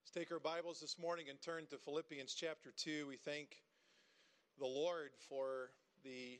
Let's take our Bibles this morning and turn to Philippians chapter 2. We thank the Lord for the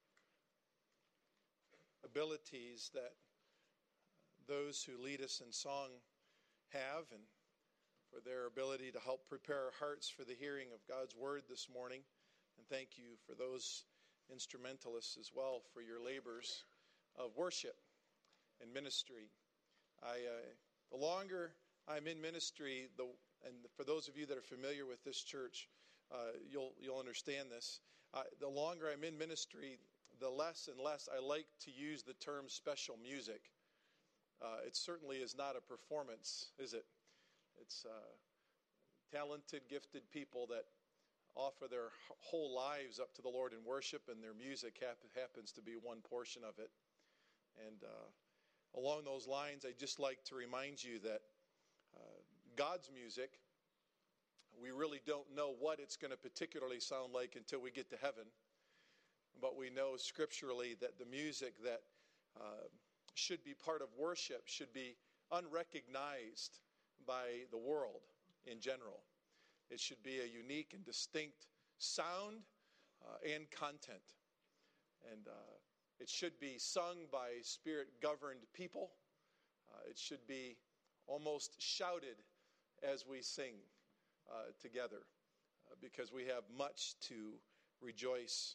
abilities that those who lead us in song have, and for their ability to help prepare our hearts for the hearing of God's word this morning. And thank you for those instrumentalists as well for your labors of worship and ministry. The longer I'm in ministry, and for those of you that are familiar with this church, you'll understand this. The longer I'm in ministry, the less and less I like to use the term special music. It certainly is not a performance, is it? It's talented, gifted people that offer their whole lives up to the Lord in worship, and their music happens to be one portion of it. And along those lines, I'd just like to remind you that God's music, we really don't know what it's going to particularly sound like until we get to heaven. But we know scripturally that the music that should be part of worship should be unrecognized by the world in general. It should be a unique and distinct sound and content. And it should be sung by Spirit-governed people. It should be almost shouted as we sing together, because we have much to rejoice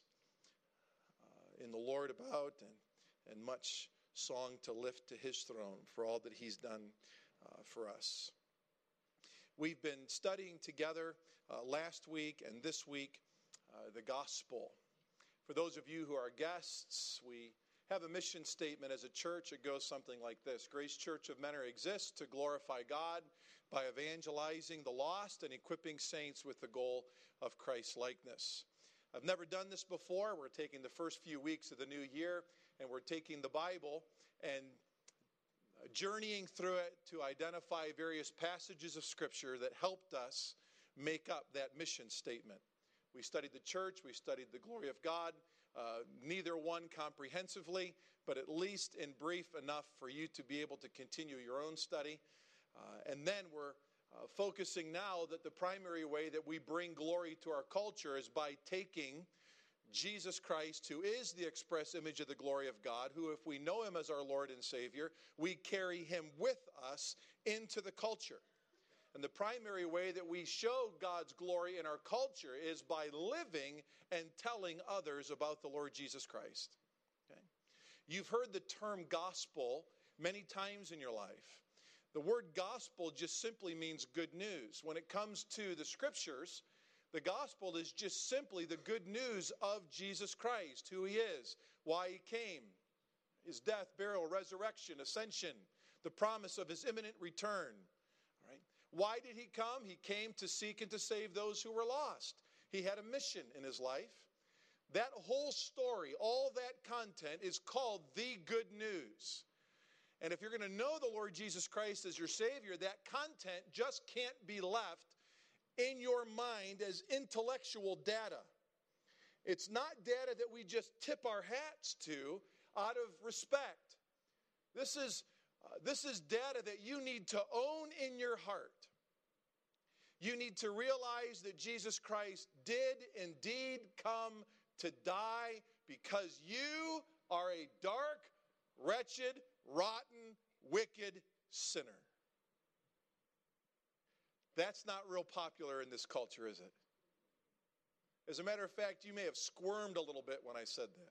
in the Lord about, and much song to lift to His throne for all that He's done for us. We've been studying together last week and this week the gospel. For those of you who are guests, we have a mission statement as a church. It goes something like this: Grace Church of Mentor exists to glorify God by evangelizing the lost and equipping saints with the goal of Christ's likeness. I've never done this before. We're taking the first few weeks of the new year, and we're taking the Bible and journeying through it to identify various passages of Scripture that helped us make up that mission statement. We studied the church, we studied the glory of God, neither one comprehensively, but at least in brief enough for you to be able to continue your own study. And then we're focusing now that the primary way that we bring glory to our culture is by taking Jesus Christ, who is the express image of the glory of God, who, if we know Him as our Lord and Savior, we carry Him with us into the culture. And the primary way that we show God's glory in our culture is by living and telling others about the Lord Jesus Christ. Okay? You've heard the term gospel many times in your life. The word gospel just simply means good news. When it comes to the Scriptures, the gospel is just simply the good news of Jesus Christ, who He is, why He came, His death, burial, resurrection, ascension, the promise of His imminent return. All right? Why did He come? He came to seek and to save those who were lost. He had a mission in His life. That whole story, all that content is called the good news. And if you're going to know the Lord Jesus Christ as your Savior, that content just can't be left in your mind as intellectual data. It's not data that we just tip our hats to out of respect. This is data that you need to own in your heart. You need to realize that Jesus Christ did indeed come to die because you are a dark, wretched, rotten, wicked sinner. That's not real popular in this culture, is it? As a matter of fact, you may have squirmed a little bit when I said that.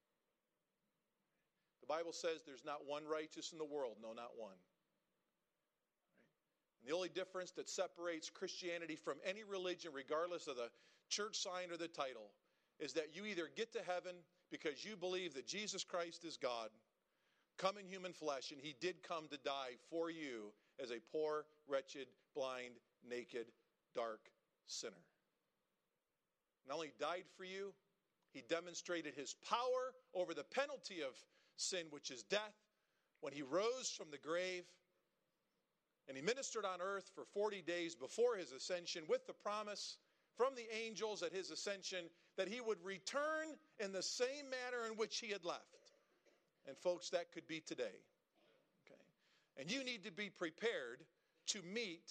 The Bible says there's not one righteous in the world. No, not one. Right? And the only difference that separates Christianity from any religion, regardless of the church sign or the title, is that you either get to heaven because you believe that Jesus Christ is God, come in human flesh, and He did come to die for you as a poor, wretched, blind, naked, dark sinner. Not only died for you, He demonstrated His power over the penalty of sin, which is death, when He rose from the grave. And He ministered on earth for 40 days before His ascension with the promise from the angels at His ascension that He would return in the same manner in which He had left. And folks, that could be today. Okay? And you need to be prepared to meet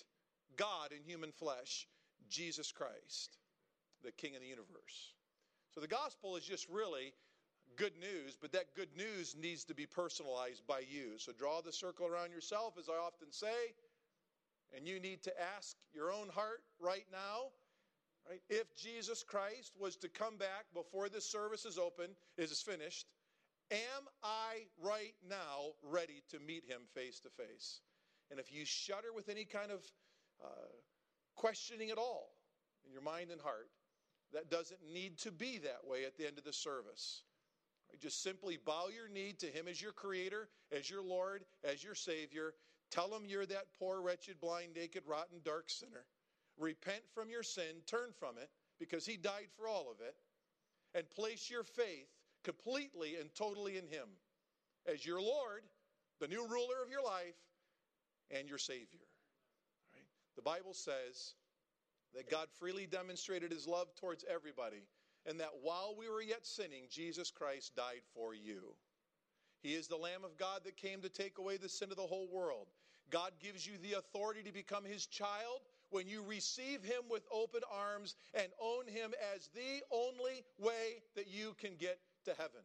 God in human flesh, Jesus Christ, the King of the universe. So the gospel is just really good news, but that good news needs to be personalized by you. So draw the circle around yourself, as I often say, and you need to ask your own heart right now, right? If Jesus Christ was to come back before this service is finished, am I right now ready to meet him face to face? And if you shudder with any kind of questioning at all in your mind and heart, that doesn't need to be that way at the end of the service. Right? Just simply bow your knee to him as your creator, as your Lord, as your Savior. Tell him you're that poor, wretched, blind, naked, rotten, dark sinner. Repent from your sin, turn from it, because he died for all of it, and place your faith completely and totally in him as your Lord, the new ruler of your life, and your Savior. Right? The Bible says that God freely demonstrated his love towards everybody, and that while we were yet sinning, Jesus Christ died for you. He is the Lamb of God that came to take away the sin of the whole world. God gives you the authority to become his child when you receive him with open arms and own him as the only way that you can get to heaven.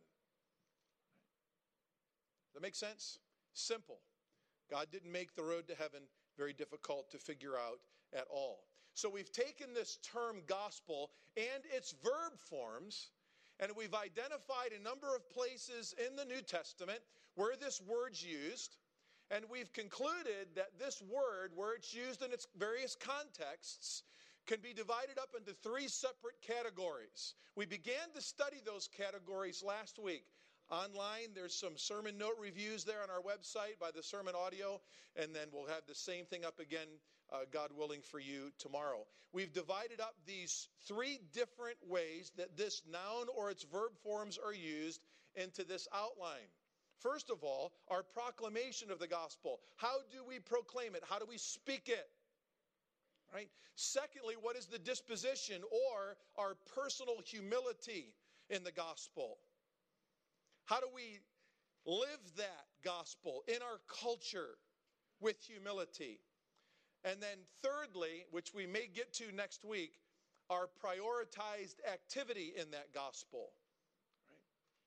Does that make sense? Simple. God didn't make the road to heaven very difficult to figure out at all. So we've taken this term gospel and its verb forms, and we've identified a number of places in the New Testament where this word's used, and we've concluded that this word, where it's used in its various contexts, can be divided up into three separate categories. We began to study those categories last week. Online, there's some sermon note reviews there on our website by the sermon audio, and then we'll have the same thing up again, God willing, for you tomorrow. We've divided up these three different ways that this noun or its verb forms are used into this outline. First of all, our proclamation of the gospel. How do we proclaim it? How do we speak it? Right? Secondly, what is the disposition or our personal humility in the gospel? How do we live that gospel in our culture with humility? And then thirdly, which we may get to next week, our prioritized activity in that gospel. Right?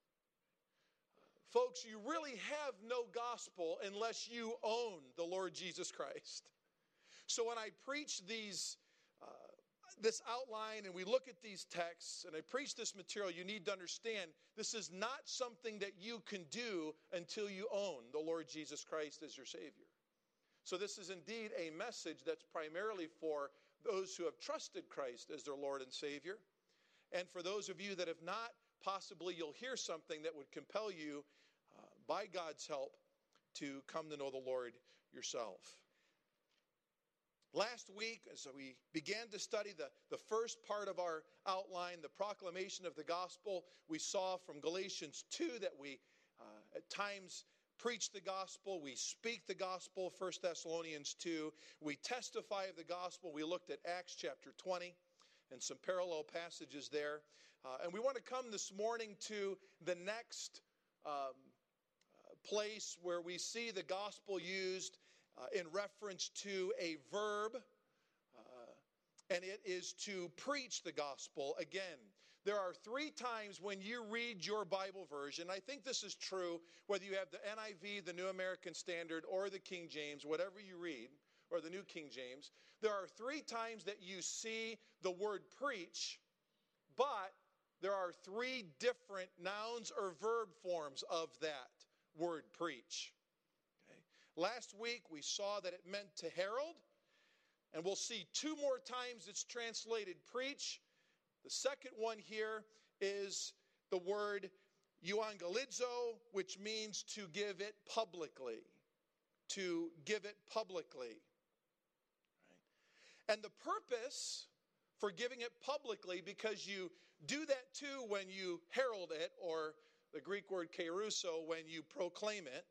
Folks, you really have no gospel unless you own the Lord Jesus Christ. So when I preach this outline and we look at these texts and I preach this material, you need to understand this is not something that you can do until you own the Lord Jesus Christ as your Savior. So this is indeed a message that's primarily for those who have trusted Christ as their Lord and Savior. And for those of you that have not, possibly you'll hear something that would compel you, by God's help, to come to know the Lord yourself. Last week, as we began to study the first part of our outline, the proclamation of the gospel, we saw from Galatians 2 that we at times preach the gospel, we speak the gospel, 1 Thessalonians 2, we testify of the gospel. We looked at Acts chapter 20 and some parallel passages there. And we want to come this morning to the next place where we see the gospel used in reference to a verb, and it is to preach the gospel. Again, there are three times when you read your Bible version, I think this is true, whether you have the NIV, the New American Standard, or the King James, whatever you read, or the New King James, there are three times that you see the word preach, but there are three different nouns or verb forms of that word preach. Last week, we saw that it meant to herald, and we'll see two more times it's translated preach. The second one here is the word euangelizo, which means to give it publicly. To give it publicly. Right? And the purpose for giving it publicly, because you do that too when you herald it, or the Greek word kerusso, when you proclaim it.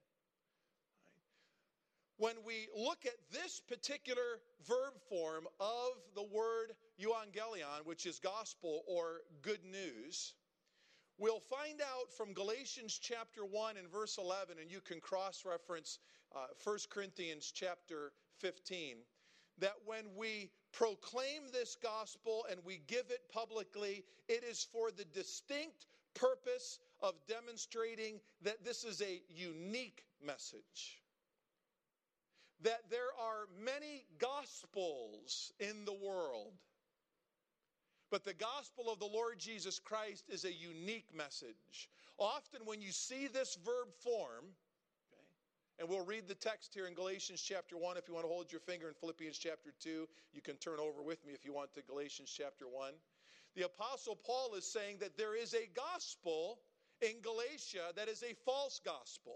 When we look at this particular verb form of the word euangelion, which is gospel or good news, we'll find out from Galatians chapter 1 and verse 11, and you can cross-reference 1 Corinthians chapter 15, that when we proclaim this gospel and we give it publicly, it is for the distinct purpose of demonstrating that this is a unique message. That there are many gospels in the world, but the gospel of the Lord Jesus Christ is a unique message. Often when you see this verb form, and we'll read the text here in Galatians chapter 1. If you want to hold your finger in Philippians chapter 2, you can turn over with me if you want to Galatians chapter 1. The Apostle Paul is saying that there is a gospel in Galatia that is a false gospel.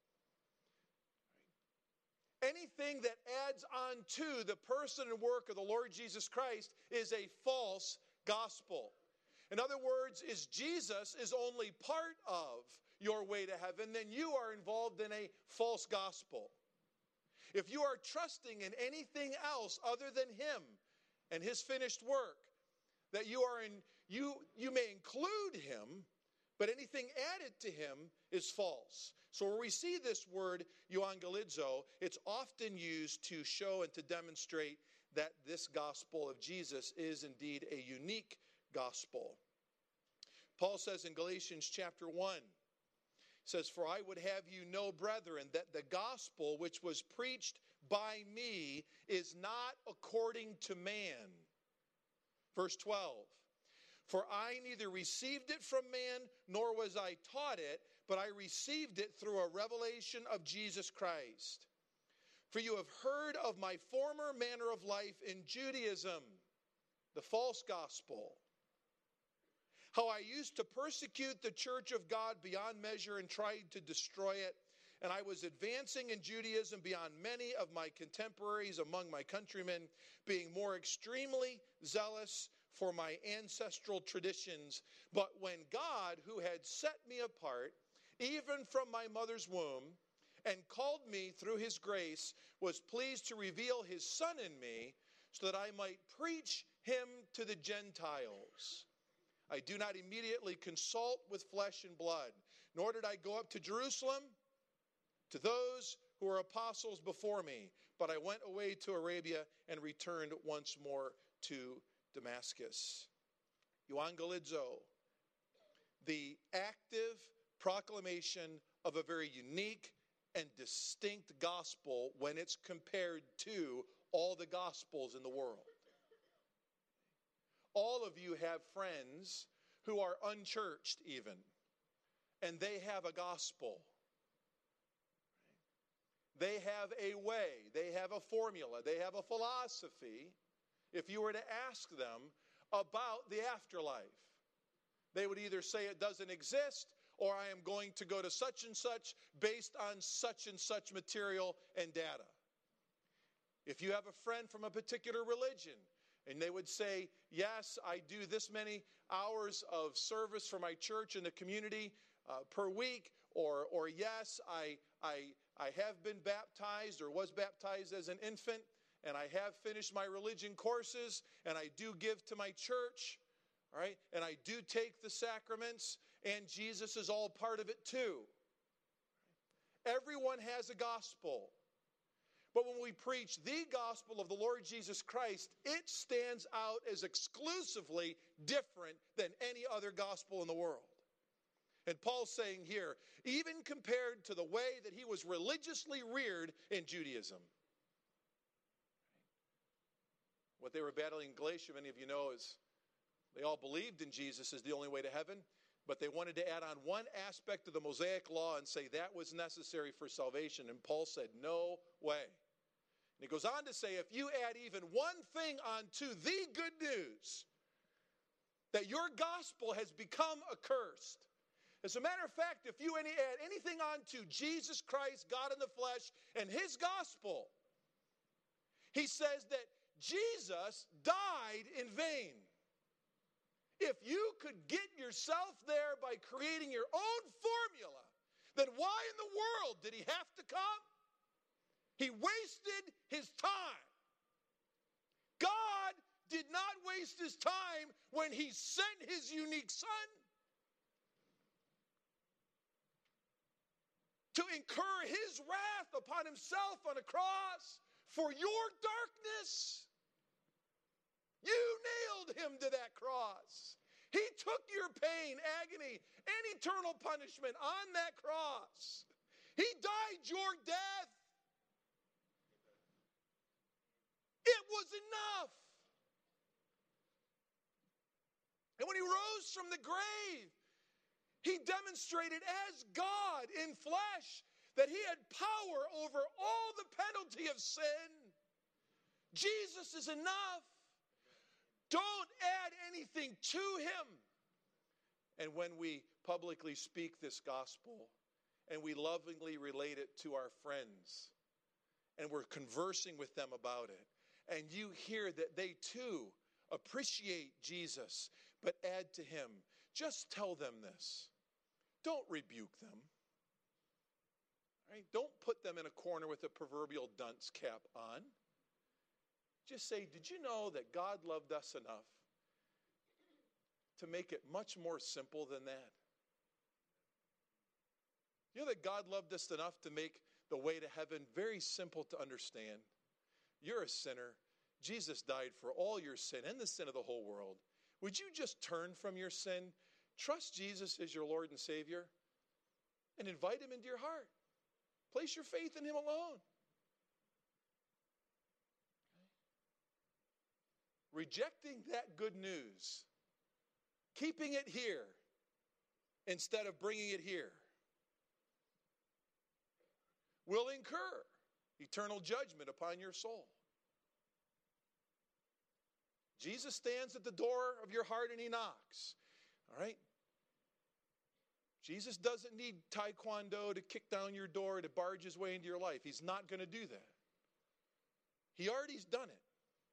Anything that adds on to the person and work of the Lord Jesus Christ is a false gospel. In other words, Jesus is only part of your way to heaven, then you are involved in a false gospel. If you are trusting in anything else other than Him and His finished work, that you may include Him, but anything added to Him is false. So where we see this word euangelizo, it's often used to show and to demonstrate that this gospel of Jesus is indeed a unique gospel. Paul says in Galatians chapter 1, says, "For I would have you know, brethren, that the gospel which was preached by me is not according to man." Verse 12, "For I neither received it from man, nor was I taught it, but I received it through a revelation of Jesus Christ. For you have heard of my former manner of life in Judaism," the false gospel, "how I used to persecute the church of God beyond measure and tried to destroy it. And I was advancing in Judaism beyond many of my contemporaries among my countrymen, being more extremely zealous for my ancestral traditions. But when God, who had set me apart, even from my mother's womb, and called me through His grace, was pleased to reveal His Son in me, so that I might preach Him to the Gentiles, I do not immediately consult with flesh and blood, nor did I go up to Jerusalem to those who were apostles before me, but I went away to Arabia and returned once more to Damascus." Euangelizo, the active proclamation of a very unique and distinct gospel when it's compared to all the gospels in the world. All of you have friends who are unchurched even, and they have a gospel. They have a way, they have a formula, they have a philosophy. If you were to ask them about the afterlife, they would either say it doesn't exist, or I am going to go to such and such based on such and such material and data. If you have a friend from a particular religion, and they would say, yes, I do this many hours of service for my church in the community per week, or yes, I have been baptized or was baptized as an infant, and I have finished my religion courses, and I do give to my church, all right, and I do take the sacraments, and Jesus is all part of it too. Everyone has a gospel. But when we preach the gospel of the Lord Jesus Christ, it stands out as exclusively different than any other gospel in the world. And Paul's saying here, even compared to the way that he was religiously reared in Judaism. What they were battling in Galatia, many of you know, is they all believed in Jesus as the only way to heaven, but they wanted to add on one aspect of the Mosaic law and say that was necessary for salvation. And Paul said, no way. And he goes on to say, if you add even one thing onto the good news, that your gospel has become accursed. As a matter of fact, if you add anything onto Jesus Christ, God in the flesh, and His gospel, he says that Jesus died in vain. If you could get yourself there by creating your own formula, then why in the world did He have to come? He wasted His time. God did not waste His time when He sent His unique Son to incur His wrath upon Himself on a cross for your darkness. You nailed him to that cross. He took your pain, agony, and eternal punishment on that cross. He died your death. It was enough. And when he rose from the grave, he demonstrated as God in flesh that he had power over all the penalty of sin. Jesus is enough. Don't add anything to him. And when we publicly speak this gospel and we lovingly relate it to our friends and we're conversing with them about it, and you hear that they too appreciate Jesus but add to him, just tell them this. Don't rebuke them. Right? Don't put them in a corner with a proverbial dunce cap on. Just say, did you know that God loved us enough to make it much more simple than that? You know that God loved us enough to make the way to heaven very simple to understand? You're a sinner. Jesus died for all your sin and the sin of the whole world. Would you just turn from your sin, trust Jesus as your Lord and Savior, and invite him into your heart? Place your faith in him alone. Rejecting that good news, keeping it here instead of bringing it here, will incur eternal judgment upon your soul. Jesus stands at the door of your heart and he knocks. All right? Jesus doesn't need taekwondo to kick down your door to barge his way into your life. He's not going to do that. He already's done it.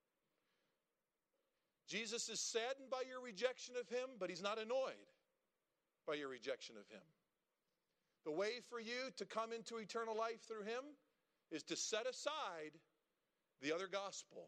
Jesus is saddened by your rejection of him, but he's not annoyed by your rejection of him. The way for you to come into eternal life through him is to set aside the other gospel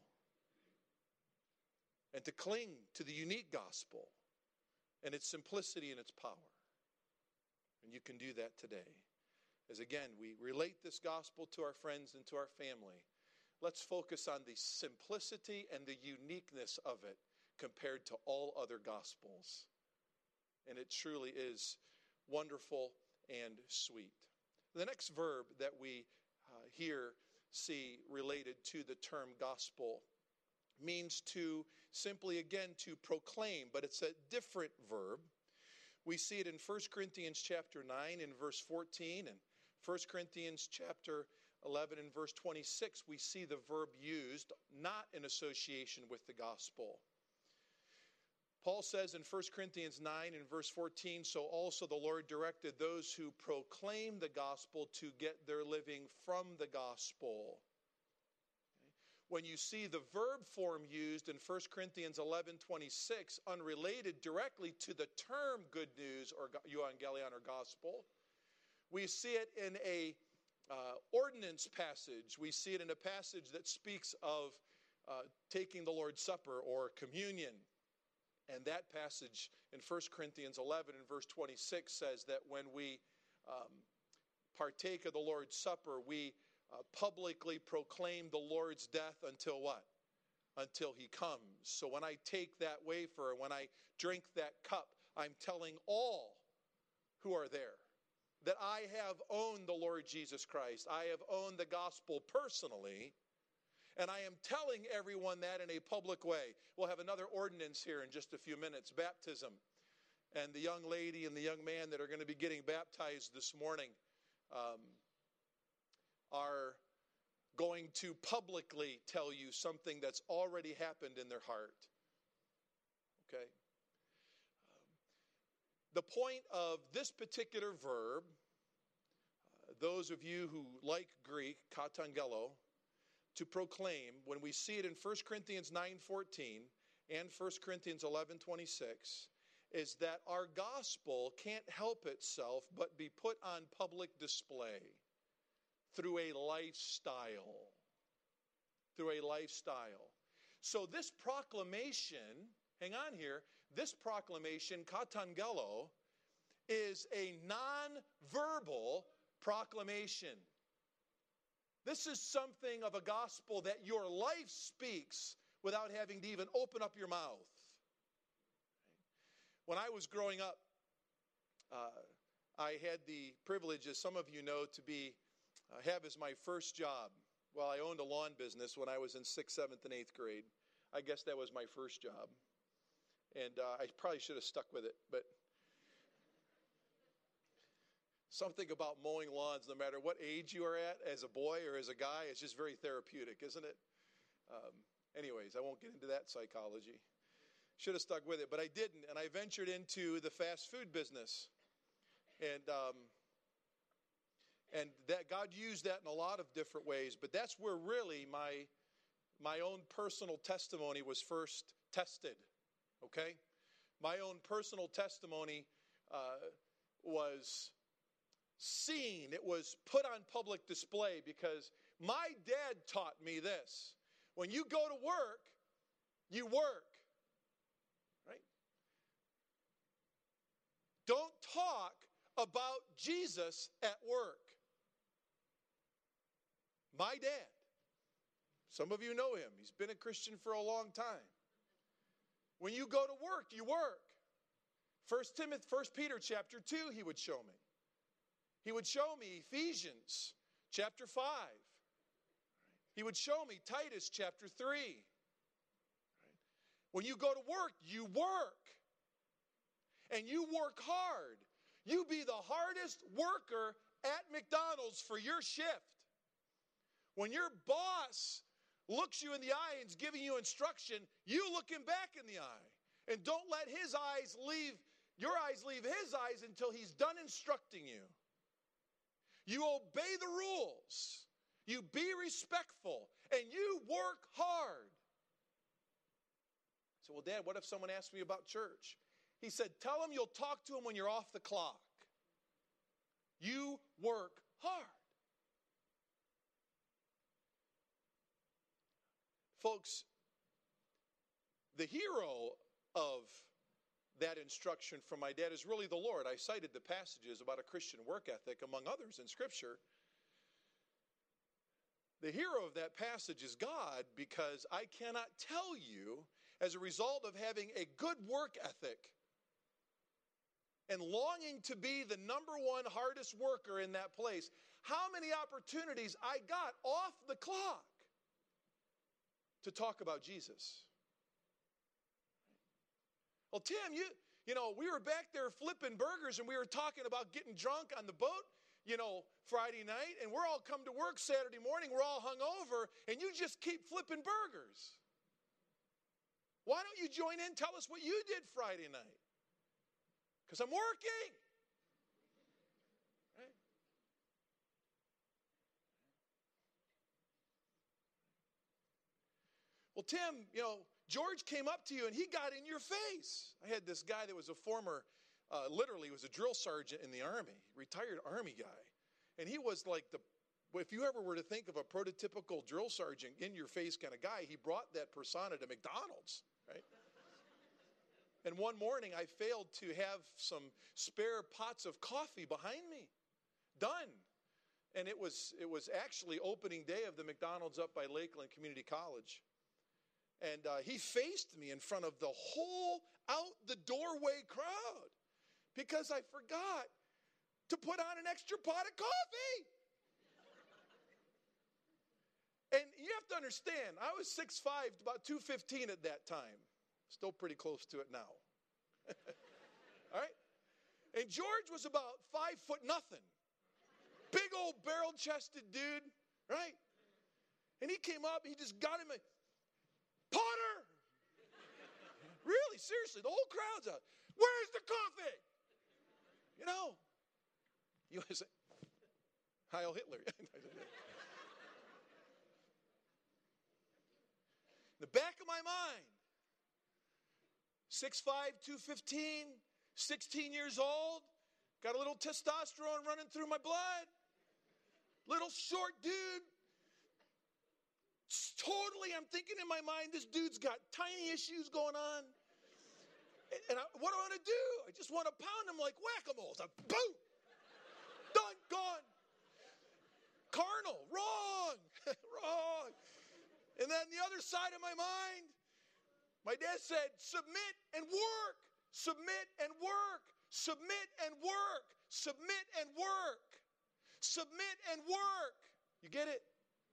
and to cling to the unique gospel and its simplicity and its power. And you can do that today. As again, we relate this gospel to our friends and to our family. Let's focus on the simplicity and the uniqueness of it compared to all other gospels. And it truly is wonderful and sweet. The next verb that we here see related to the term gospel means to simply, again, to proclaim, but it's a different verb. We see it in 1 Corinthians chapter 9 in verse 14, and 1 Corinthians chapter 11 and verse 26, we see the verb used not in association with the gospel. Paul says in 1 Corinthians 9 and verse 14, so also the Lord directed those who proclaim the gospel to get their living from the gospel. When you see the verb form used in 1 Corinthians 11:26, unrelated directly to the term good news or euangelion or gospel, we see it in a ordinance passage. We see it in a passage that speaks of taking the Lord's Supper or communion. And that passage in 1 Corinthians 11 and verse 26 says that when we partake of the Lord's Supper, we publicly proclaim the Lord's death until what? Until he comes. So when I take that wafer, when I drink that cup, I'm telling all who are there that I have owned the Lord Jesus Christ. I have owned the gospel personally, and I am telling everyone that in a public way. We'll have another ordinance here in just a few minutes, baptism. And the young lady and the young man that are going to be getting baptized this morning are going to publicly tell you something that's already happened in their heart. Okay? The point of this particular verb, those of you who like Greek, katangelo, to proclaim, when we see it in 1 Corinthians 9:14 and 1 Corinthians 11:26, is that our gospel can't help itself but be put on public display through a lifestyle. Through a lifestyle. So this proclamation, hang on here, this proclamation, katangelo, is a non-verbal proclamation. This is something of a gospel that your life speaks without having to even open up your mouth. When I was growing up, I had the privilege, as some of you know, to have as my first job. Well, I owned a lawn business when I was in 6th, 7th, and 8th grade. I guess that was my first job. And I probably should have stuck with it, but something about mowing lawns, no matter what age you are at, as a boy or as a guy, it's just very therapeutic, isn't it? Anyways, I won't get into that psychology. Should have stuck with it, but I didn't, and I ventured into the fast food business. And that God used that in a lot of different ways, but that's where really my own personal testimony was first tested, okay? My own personal testimony was seen. It was put on public display because my dad taught me this. When you go to work, you work, right? Don't talk about Jesus at work. My dad, some of you know him. He's been a Christian for a long time. When you go to work, you work. 1 Peter chapter 2, he would show me. He would show me Ephesians chapter 5. He would show me Titus chapter 3. When you go to work, you work. And you work hard. You be the hardest worker at McDonald's for your shift. When your boss looks you in the eye and is giving you instruction, you look him back in the eye. And don't let your eyes leave his eyes until he's done instructing you. You obey the rules. You be respectful. And you work hard. I said, well, Dad, what if someone asked me about church? He said, tell them you'll talk to them when you're off the clock. You work hard. Folks, the hero of that instruction from my dad is really the Lord. I cited the passages about a Christian work ethic, among others, in Scripture. The hero of that passage is God, because I cannot tell you, as a result of having a good work ethic and longing to be the number one hardest worker in that place, how many opportunities I got off the clock to talk about Jesus. Well, Tim, you know, we were back there flipping burgers and we were talking about getting drunk on the boat, Friday night, and we're all come to work Saturday morning, we're all hungover, and you just keep flipping burgers. Why don't you join in? Tell us what you did Friday night. Because I'm working. Right? Well, Tim, George came up to you and he got in your face. I had this guy that was a former, literally was a drill sergeant in the Army, retired Army guy. And he was like if you ever were to think of a prototypical drill sergeant, in your face kind of guy, he brought that persona to McDonald's, right? And one morning I failed to have some spare pots of coffee behind me. Done. And it was actually opening day of the McDonald's up by Lakeland Community College. And he faced me in front of the whole out the doorway crowd because I forgot to put on an extra pot of coffee. And you have to understand, I was 6'5", about 215 at that time. Still pretty close to it now. All right? And George was about 5 foot nothing. Big old barrel-chested dude, right? And he came up, he just got him a Potter! Really, seriously, the whole crowd's out. Where's the coffee? You want to say, Heil Hitler. The back of my mind, 6'5", 215, 16 years old, got a little testosterone running through my blood, little short dude. Totally, I'm thinking in my mind, this dude's got tiny issues going on. And what do I want to do? I just want to pound him like whack-a-mole. So, boom! Done, gone. carnal. Wrong. Wrong. And then the other side of my mind, my dad said, submit and work. Submit and work. Submit and work. Submit and work. Submit and work. You get it?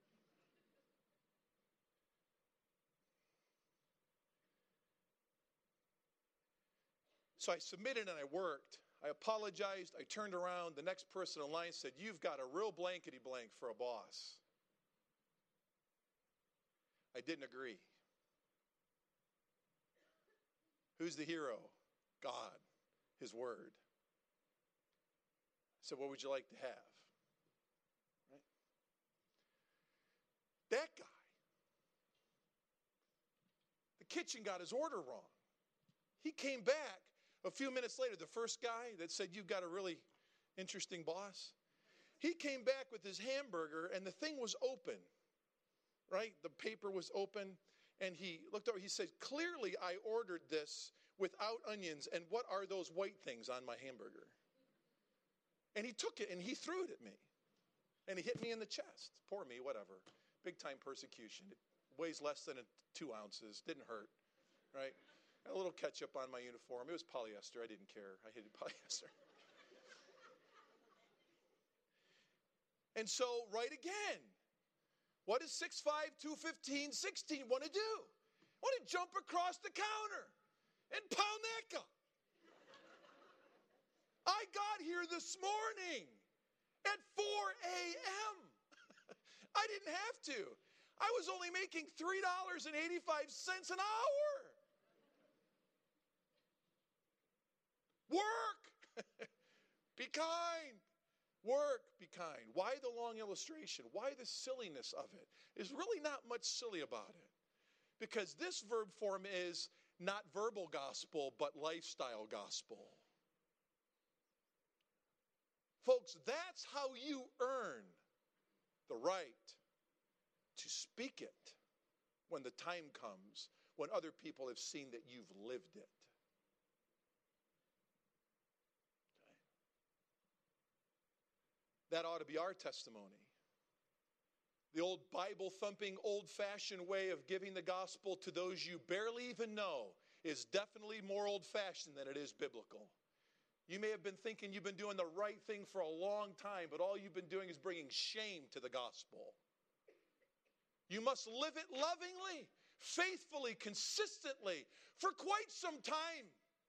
So I submitted and I worked. I apologized. I turned around. The next person in line said, you've got a real blankety blank for a boss. I didn't agree. Who's the hero? God, His Word. I said, what would you like to have? Right? That guy, the kitchen got his order wrong. He came back a few minutes later, the first guy that said, you've got a really interesting boss. He came back with his hamburger and the thing was open, right? The paper was open and he looked over, he said, clearly I ordered this without onions, and what are those white things on my hamburger? And he took it and he threw it at me. And he hit me in the chest. Poor me, whatever. Big time persecution. It weighs less than 2 ounces. Didn't hurt, right? A little ketchup on my uniform. It was polyester. I didn't care. I hated polyester. And so, right again. What does 6'5", 215, 16 want to do? Want to jump across the counter and pound that guy. I got here this morning at 4 a.m. I didn't have to. I was only making $3.85 an hour. Work. Be kind. Work. Be kind. Why the long illustration? Why the silliness of it? There's really not much silly about it. Because this verb form is not verbal gospel, but lifestyle gospel. Folks, that's how you earn the right to speak it when the time comes, when other people have seen that you've lived it. That ought to be our testimony. The old Bible-thumping, old-fashioned way of giving the gospel to those you barely even know is definitely more old-fashioned than it is biblical. You may have been thinking you've been doing the right thing for a long time, but all you've been doing is bringing shame to the gospel. You must live it lovingly, faithfully, consistently, for quite some time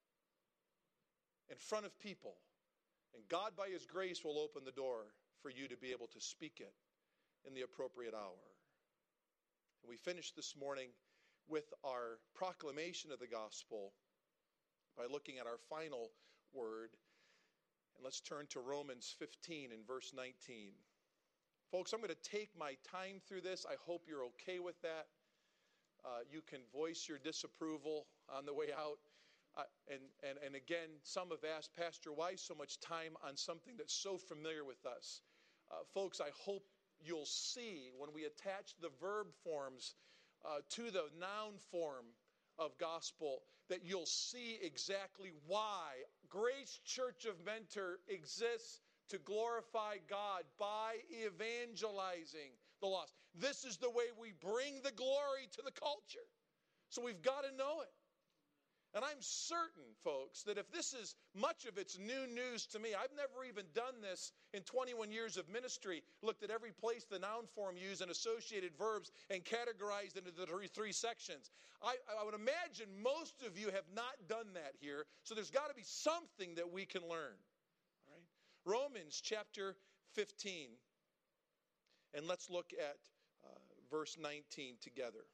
in front of people. And God, by His grace, will open the door for you to be able to speak it in the appropriate hour. And we finish this morning with our proclamation of the gospel by looking at our final word. And let's turn to Romans 15 and verse 19. Folks, I'm going to take my time through this. I hope you're okay with that. You can voice your disapproval on the way out. And again, some have asked, Pastor, why so much time on something that's so familiar with us? Folks, I hope you'll see when we attach the verb forms to the noun form of gospel, that you'll see exactly why Grace Church of Mentor exists to glorify God by evangelizing the lost. This is the way we bring the glory to the culture. So we've got to know it. And I'm certain, folks, that if this is much of it's new news to me, I've never even done this in 21 years of ministry, looked at every place the noun form used and associated verbs and categorized into the three sections. I would imagine most of you have not done that here, so there's got to be something that we can learn. All right? Romans chapter 15, and let's look at verse 19 together.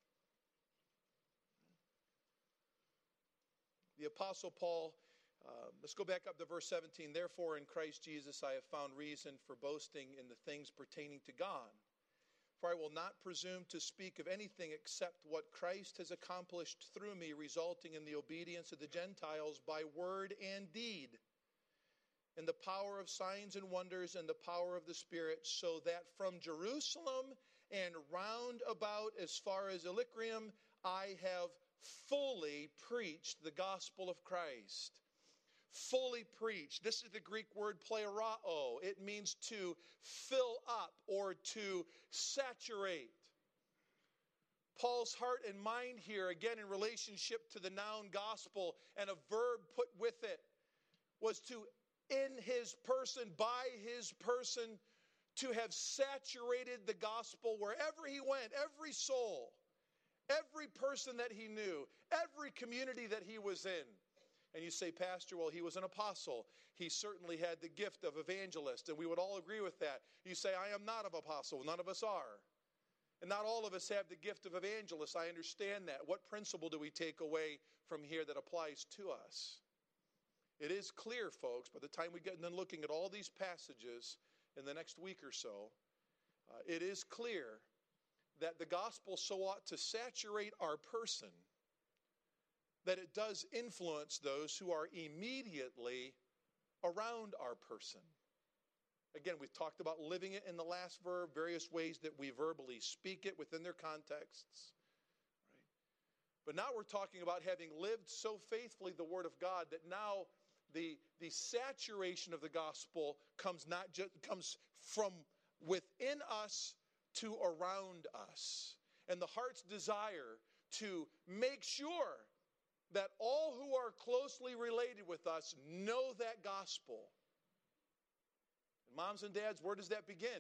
The Apostle Paul, let's go back up to verse 17. Therefore, in Christ Jesus, I have found reason for boasting in the things pertaining to God. For I will not presume to speak of anything except what Christ has accomplished through me, resulting in the obedience of the Gentiles by word and deed, in the power of signs and wonders and the power of the Spirit, so that from Jerusalem and round about as far as Illyricum, I have fully preached the gospel of Christ. fully preached. This is the Greek word plerao. It means to fill up or to saturate. Paul's heart and mind here, again in relationship to the noun gospel and a verb put with it, was to, in his person, by his person, to have saturated the gospel wherever he went, every soul, every person that he knew, every community that he was in. And you say, Pastor, well, he was an apostle. He certainly had the gift of evangelist, and we would all agree with that. You say, I am not an apostle. None of us are. And not all of us have the gift of evangelist. I understand that. What principle do we take away from here that applies to us? It is clear, folks, by the time we get done looking at all these passages in the next week or so, it is clear that the gospel so ought to saturate our person that it does influence those who are immediately around our person. Again, we've talked about living it in the last verb, various ways that we verbally speak it within their contexts. Right? But now we're talking about having lived so faithfully the Word of God that now the saturation of the gospel comes from within us to around us. And the heart's desire to make sure that all who are closely related with us know that gospel. And moms and dads, where does that begin?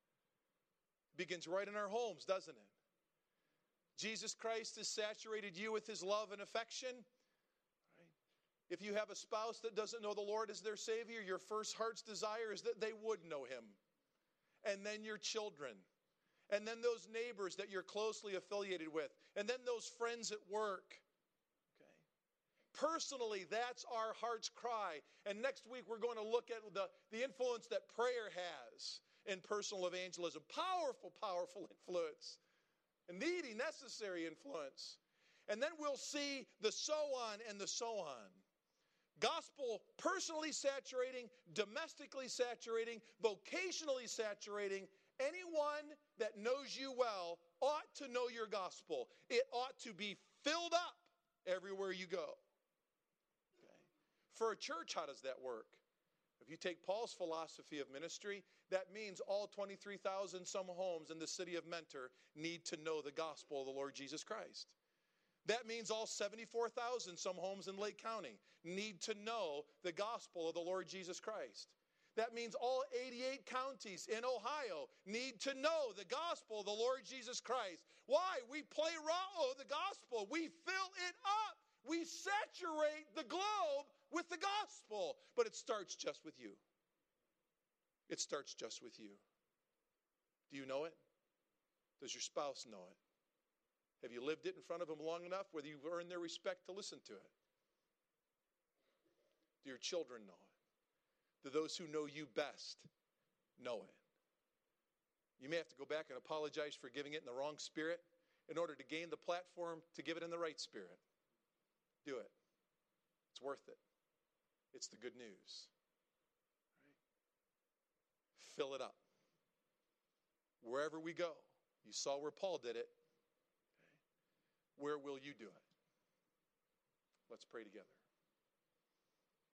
It begins right in our homes, doesn't it? Jesus Christ has saturated you with his love and affection. Right? If you have a spouse that doesn't know the Lord as their Savior, your first heart's desire is that they would know him. And then your children. And then those neighbors that you're closely affiliated with. And then those friends at work. Personally, that's our heart's cry. And next week we're going to look at the influence that prayer has in personal evangelism. Powerful, powerful influence. A needy, necessary influence. And then we'll see the so on and the so on. Gospel personally saturating, domestically saturating, vocationally saturating. Anyone that knows you well ought to know your gospel. It ought to be filled up everywhere you go. For a church, how does that work? If you take Paul's philosophy of ministry, that means all 23,000 some homes in the city of Mentor need to know the gospel of the Lord Jesus Christ. That means all 74,000 some homes in Lake County need to know the gospel of the Lord Jesus Christ. That means all 88 counties in Ohio need to know the gospel of the Lord Jesus Christ. Why? We plerao the gospel. We fill it up. We saturate the globe with the gospel. But it starts just with you. It starts just with you. Do you know it? Does your spouse know it? Have you lived it in front of them long enough whether you've earned their respect to listen to it? Do your children know it? Do those who know you best know it? You may have to go back and apologize for giving it in the wrong spirit in order to gain the platform to give it in the right spirit. Do it. It's worth it. It's the good news. Right? Fill it up. Wherever we go, you saw where Paul did it. Okay. Where will you do it? Let's pray together.